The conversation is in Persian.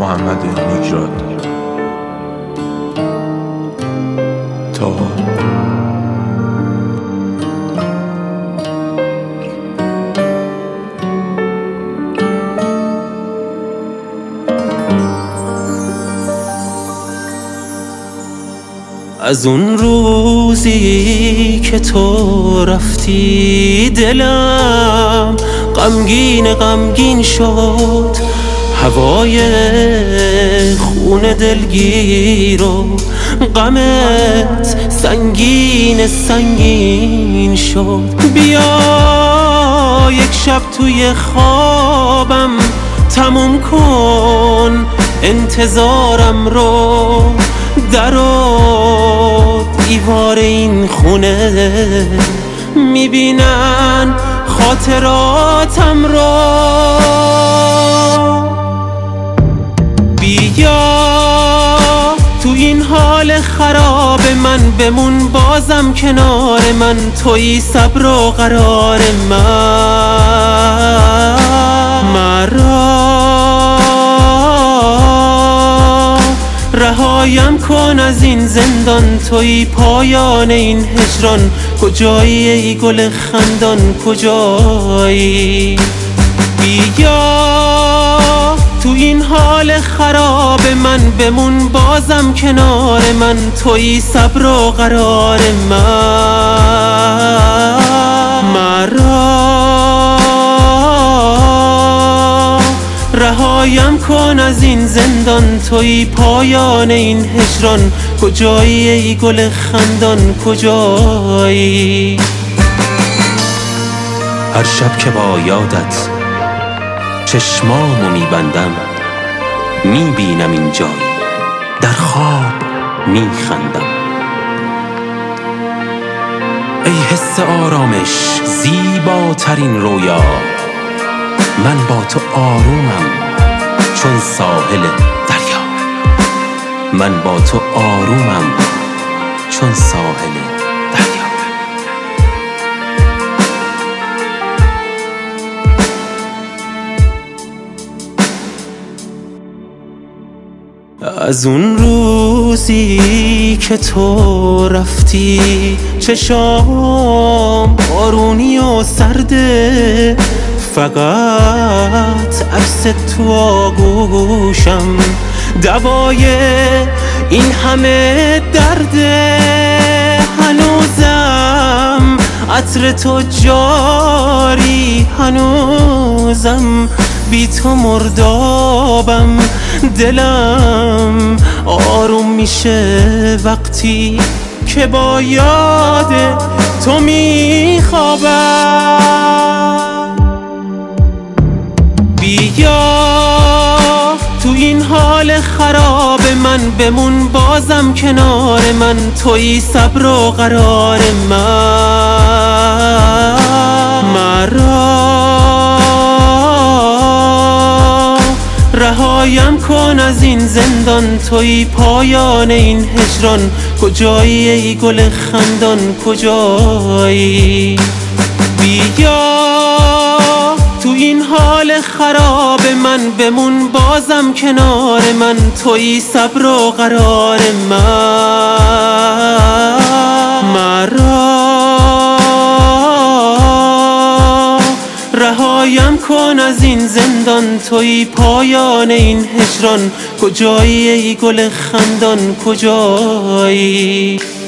محمد نیکراد. تا از اون روزی که تو رفتی دلم غمگین شد، هوای خون دلگیر و غمت سنگین شد. بیا یک شب توی خوابم تموم کن انتظارم رو، در و دیوار این خونه میبینن خاطراتم رو. بیا تو این حال خراب من بمون بازم کنار من، تویی صبر و قرار مرا رهایم کن از این زندان، تویی پایان این هجران. کجایی ای گل خندان کجایی؟ بیا تو این حال خراب من بمون بازم کنار من، تویی صبر و قرار مرا رهایم کن از این زندان، تویی پایان این هجران. کجایی ای گل خندان کجایی؟ هر شب که با یادت چشمامو میبندم، میبینم این جایی در خواب میخندم. ای حس آرامش زیباترین رویا، من با تو آرومم چون ساحل دریا. من با تو آرومم چون ساحل دریا. از اون روزی که تو رفتی چشام بارونی و سرده، فقط عکس تو آغوشم دوای این همه درده. هنوزم عطر تو جاری، هنوزم بی تو مردابم. دلم آروم میشه وقتی که با یاد تو میخوابم. بیا تو این حال خراب من بمون بازم کنار من، تویی صبر و قرار مرا رهایم کن از این زندان، تویی پایان این هجران. کجایی ای گل خندان کجایی؟ بیا تو این حال خراب من بمون بازم کنار من، تویی صبر و قرار مرا رهایم کن از این زندان، تویی پایان این هجران. کجایی ای گل خندان کجایی؟